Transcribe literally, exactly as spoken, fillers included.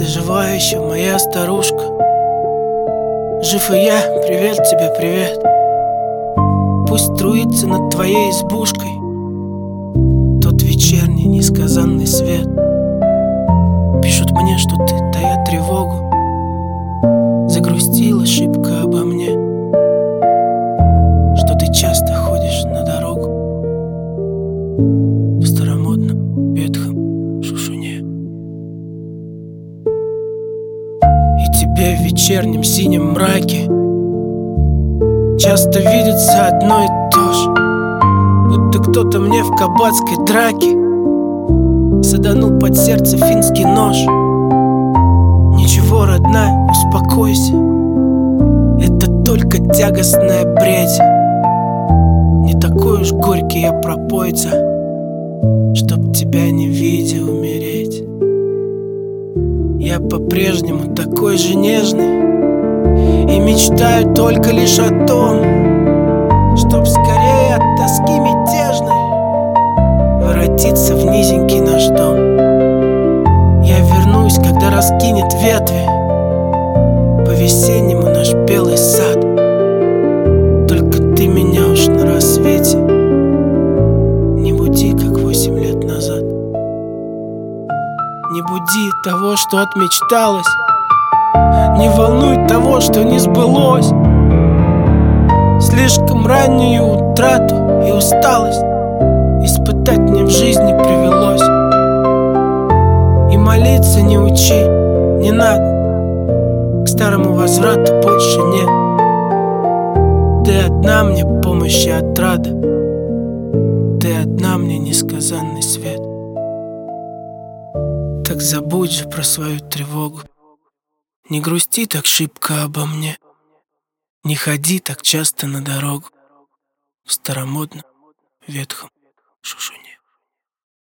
ты жива еще, моя старушка? Жив и я, привет тебе, привет. Пусть струится над твоей избушкой тот вечерний несказанный свет. Пишут мне, что ты, тая тревогу, загрустила шибко обо мне, что ты часто ходишь на дорогу в старомодном ветхом шушуне. И тебе в вечернем синем мраке часто видится одно и то же, будто кто-то мне в кабацкой драке саданул под сердце финский нож. Ничего, родная, успокойся, это только тягостная бредь. Не такой уж горький я пропойца, чтоб тебя не видя умереть. Я по-прежнему такой же нежный и мечтаю только лишь о том, чтоб скорее от тоски мятежной воротиться в низенький наш дом. Я вернусь, когда раскинет ветви по-весеннему наш белый сад. Только ты меня уж на рассвете не буди, как восемь лет назад. Не буди того, что отмечталось, не волнуй того, что не сбылось. Слишком раннюю утрату и усталость испытать мне в жизни привелось. И молиться не учи, не надо, к старому возврату больше нет. Ты одна мне помощь и отрада, ты одна мне несказанный свет. Так забудь же про свою тревогу, не грусти так шибко обо мне, не ходи так часто на дорогу в старомодном ветхом